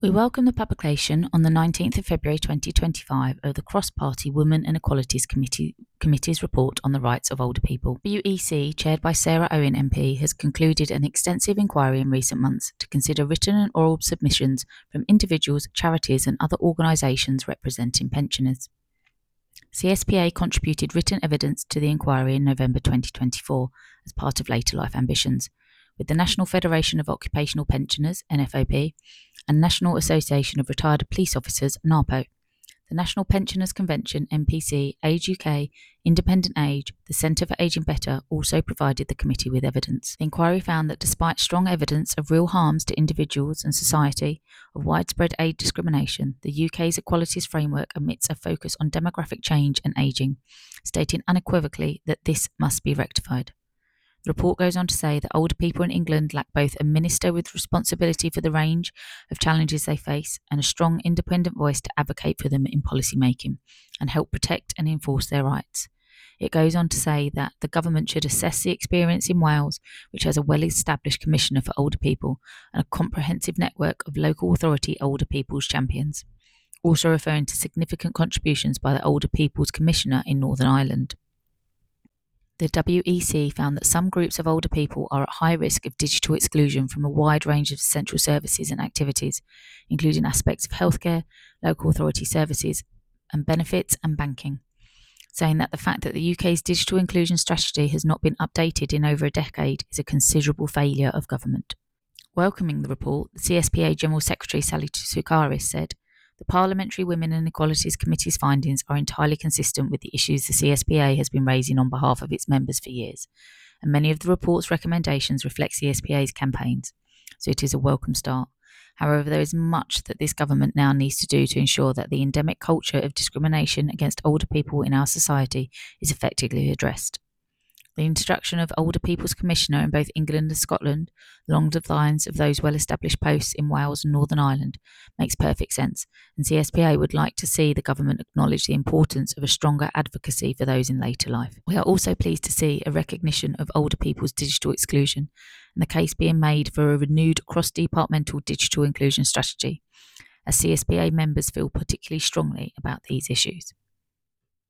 We welcome the publication on the 19th of February 2025 of the Cross-Party Women and Equalities Committee's report on the rights of older people. WEC, chaired by Sarah Owen MP, has concluded an extensive inquiry in recent months to consider written and oral submissions from individuals, charities and other organisations representing pensioners. CSPA contributed written evidence to the inquiry in November 2024 as part of Later Life Ambitions, with the National Federation of Occupational Pensioners, NFOP, and National Association of Retired Police Officers, NARPO. The National Pensioners Convention, NPC, Age UK, Independent Age, the Centre for Ageing Better also provided the committee with evidence. The inquiry found that despite strong evidence of real harms to individuals and society of widespread age discrimination, the UK's equalities framework omits a focus on demographic change and ageing, stating unequivocally that this must be rectified. The report goes on to say that older people in England lack both a minister with responsibility for the range of challenges they face and a strong independent voice to advocate for them in policy making and help protect and enforce their rights. It goes on to say that the government should assess the experience in Wales, which has a well-established commissioner for older people and a comprehensive network of local authority older people's champions, also referring to significant contributions by the Older People's Commissioner in Northern Ireland. The WEC found that some groups of older people are at high risk of digital exclusion from a wide range of essential services and activities, including aspects of healthcare, local authority services, and benefits and banking, saying that the fact that the UK's digital inclusion strategy has not been updated in over a decade is a considerable failure of government. Welcoming the report, the CSPA General Secretary Sally Tsoukaris said, "The Parliamentary Women and Equalities Committee's findings are entirely consistent with the issues the CSPA has been raising on behalf of its members for years, and many of the report's recommendations reflect CSPA's campaigns, so it is a welcome start. However, there is much that this government now needs to do to ensure that the endemic culture of discrimination against older people in our society is effectively addressed. The introduction of Older People's Commissioner in both England and Scotland, along the lines of those well-established posts in Wales and Northern Ireland, makes perfect sense, and CSPA would like to see the government acknowledge the importance of a stronger advocacy for those in later life. We are also pleased to see a recognition of older people's digital exclusion and the case being made for a renewed cross-departmental digital inclusion strategy, as CSPA members feel particularly strongly about these issues."